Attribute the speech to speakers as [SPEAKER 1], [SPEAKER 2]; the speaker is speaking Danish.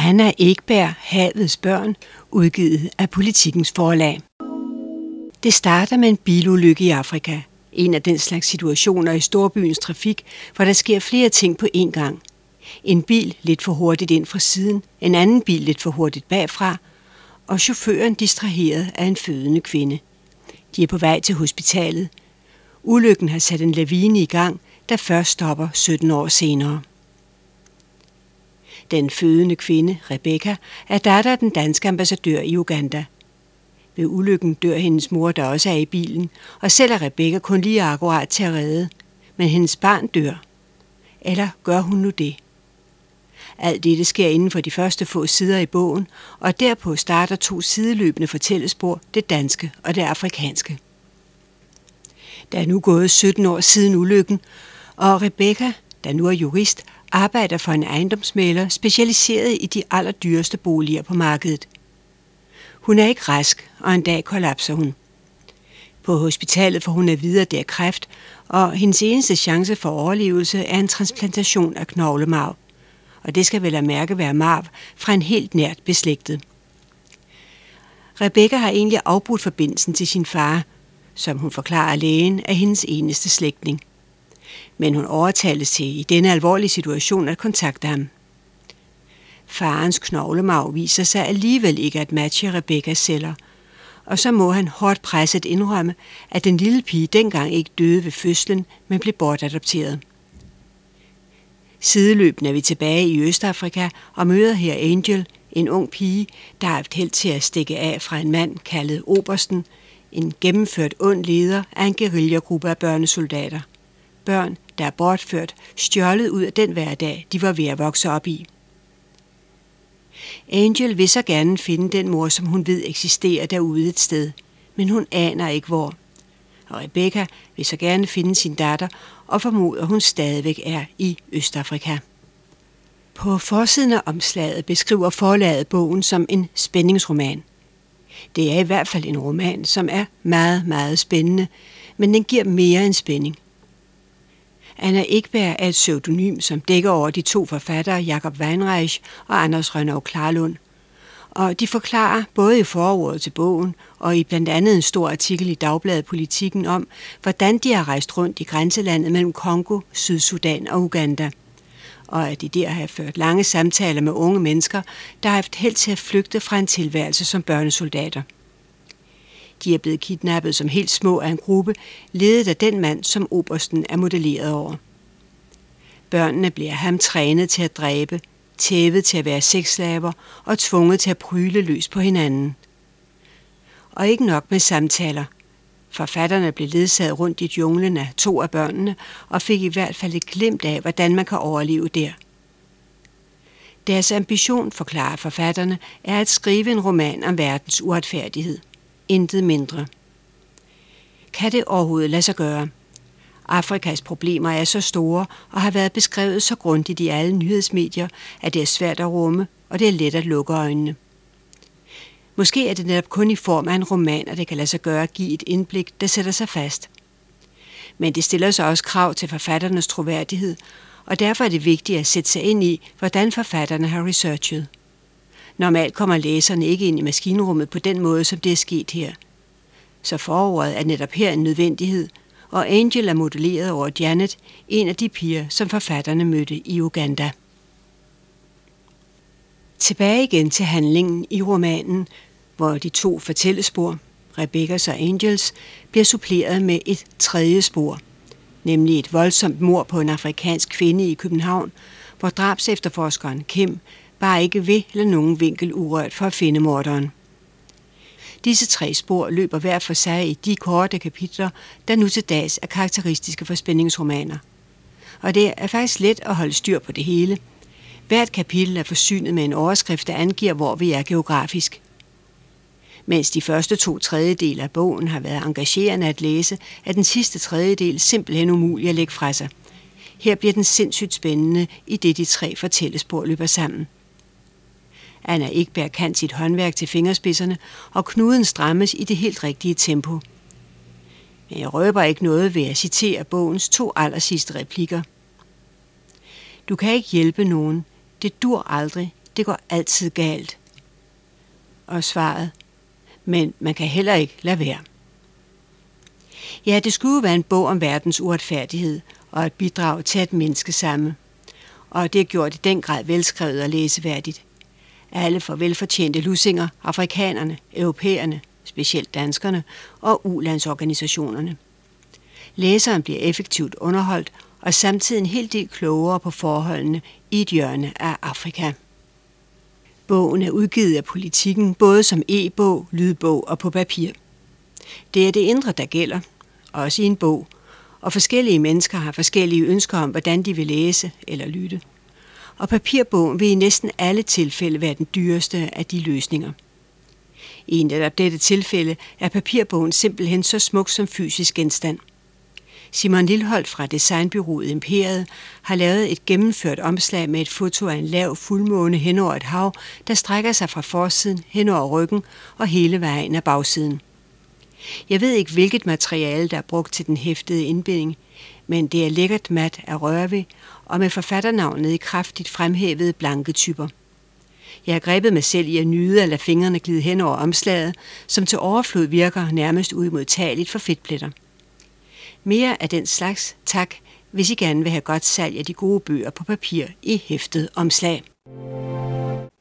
[SPEAKER 1] Anna Ekberg, Havets børn, udgivet af Politikens Forlag. Det starter med en bilulykke i Afrika. En af den slags situationer i storbyens trafik, hvor der sker flere ting på én gang. En bil lidt for hurtigt ind fra siden, en anden bil lidt for hurtigt bagfra, og chaufføren distraheret af en fødende kvinde. De er på vej til hospitalet. Ulykken har sat en lavine i gang, der først stopper 17 år senere. Den fødende kvinde, Rebecca, er datter af den danske ambassadør i Uganda. Ved ulykken dør hendes mor, der også er i bilen, og selv er Rebecca kun lige akkurat til at redde. Men hendes barn dør. Eller gør hun nu det? Alt dette sker inden for de første få sider i bogen, og derpå starter 2 sideløbende fortællespor, det danske og det afrikanske. Der er nu gået 17 år siden ulykken, og Rebecca, der nu er jurist, arbejder for en ejendomsmægler specialiseret i de allerdyreste boliger på markedet. Hun er ikke rask, og en dag kollapser hun. På hospitalet får hun at vide, at det er kræft, og hendes eneste chance for overlevelse er en transplantation af knoglemarv. Og det skal vel at mærke være marv fra en helt nært beslægtet. Rebecca har egentlig afbrudt forbindelsen til sin far, som hun forklarer lægen er hendes eneste slægtning. Men hun overtales til i denne alvorlige situation at kontakte ham. Farens knoglemarv viser sig alligevel ikke at matche Rebeccas celler, og så må han hårdt presset indrømme, at den lille pige dengang ikke døde ved fødslen, men blev bortadopteret. Sideløbende er vi tilbage i Østafrika og møder her Angel, en ung pige, der har haft held til at stikke af fra en mand kaldet Obersten, en gennemført ond leder af en guerillagruppe af børnesoldater. Børn, der er bortført, stjålet ud af den hverdag, de var ved at vokse op i. Angel vil så gerne finde den mor, som hun ved eksisterer derude et sted, men hun aner ikke hvor. Og Rebecca vil så gerne finde sin datter og formoder, hun stadigvæk er i Østafrika. På forsiden af omslaget beskriver forlaget bogen som en spændingsroman. Det er i hvert fald en roman, som er meget, meget spændende, men den giver mere end spænding. Anna Ekberg er et pseudonym, som dækker over de 2 forfattere, Jakob Weinreich og Anders Rønnow Klarlund. Og de forklarer både i forordet til bogen og i blandt andet en stor artikel i Dagbladet Politikken om, hvordan de har rejst rundt i grænselandet mellem Kongo, Sydsudan og Uganda. Og at de der har ført lange samtaler med unge mennesker, der har haft held til at flygte fra en tilværelse som børnesoldater. De er blevet kidnappet som helt små af en gruppe, ledet af den mand, som Obersten er modelleret over. Børnene bliver ham trænet til at dræbe, tævet til at være sexslaver og tvunget til at pryle løs på hinanden. Og ikke nok med samtaler. Forfatterne blev ledsaget rundt i junglen af 2 af børnene og fik i hvert fald et glimt af, hvordan man kan overleve der. Deres ambition, forklarer forfatterne, er at skrive en roman om verdens uretfærdighed. Intet mindre. Kan det overhovedet lade sig gøre? Afrikas problemer er så store og har været beskrevet så grundigt i alle nyhedsmedier, at det er svært at rumme, og det er let at lukke øjnene. Måske er det netop kun i form af en roman, at det kan lade sig gøre at give et indblik, der sætter sig fast. Men det stiller så også krav til forfatternes troværdighed, og derfor er det vigtigt at sætte sig ind i, hvordan forfatterne har researchet. Normalt kommer læserne ikke ind i maskinrummet på den måde, som det er sket her. Så forordet er netop her en nødvendighed, og Angel er modelleret over Janet, en af de piger, som forfatterne mødte i Uganda. Tilbage igen til handlingen i romanen, hvor de 2 fortællespor, Rebeccas og Angels, bliver suppleret med et 3. spor, nemlig et voldsomt mord på en afrikansk kvinde i København, hvor drabsefterforskeren Kim bare ikke vil eller nogen vinkel urørt for at finde morderen. Disse 3 spor løber hver for sig i de korte kapitler, der nu til dags er karakteristiske for spændingsromaner. Og det er faktisk let at holde styr på det hele. Hvert kapitel er forsynet med en overskrift, der angiver, hvor vi er geografisk. Mens de første 2/3 af bogen har været engagerende at læse, er den sidste tredjedel simpelthen umulig at lægge fra sig. Her bliver den sindssygt spændende, i det de 3 fortællespor løber sammen. Anna Ekberg kan sit håndværk til fingerspidserne, og knuden strammes i det helt rigtige tempo. Men jeg røber ikke noget ved at citere bogens 2 allersidste replikker. Du kan ikke hjælpe nogen. Det dur aldrig. Det går altid galt. Og svaret: men man kan heller ikke lade være. Ja, det skulle jo være en bog om verdens uretfærdighed og et bidrag til at mindske samme. Og det er gjort i den grad velskrevet og læseværdigt. Alle får velfortjente lussinger, afrikanerne, europæerne, specielt danskerne og ulandsorganisationerne. Læseren bliver effektivt underholdt og samtidig en hel del klogere på forholdene i et hjørne af Afrika. Bogen er udgivet af Politiken både som e-bog, lydbog og på papir. Det er det indre, der gælder, også i en bog, og forskellige mennesker har forskellige ønsker om, hvordan de vil læse eller lytte. Og papirbogen vil i næsten alle tilfælde være den dyreste af de løsninger. I netop dette tilfælde er papirbogen simpelthen så smuk som fysisk genstand. Simon Lilholt fra designbureauet Imperiet har lavet et gennemført omslag med et foto af en lav fuldmåne hen over et hav, der strækker sig fra forsiden hen over ryggen og hele vejen af bagsiden. Jeg ved ikke, hvilket materiale, der er brugt til den hæftede indbinding, men det er lækkert mat af røre ved og med forfatternavnet i kraftigt fremhævede blanke typer. Jeg har grebet mig selv i at nyde at lade fingrene glide hen over omslaget, som til overflod virker nærmest uimodtageligt for fedtpletter. Mere af den slags, tak, hvis I gerne vil have godt salg af de gode bøger på papir i hæftet omslag.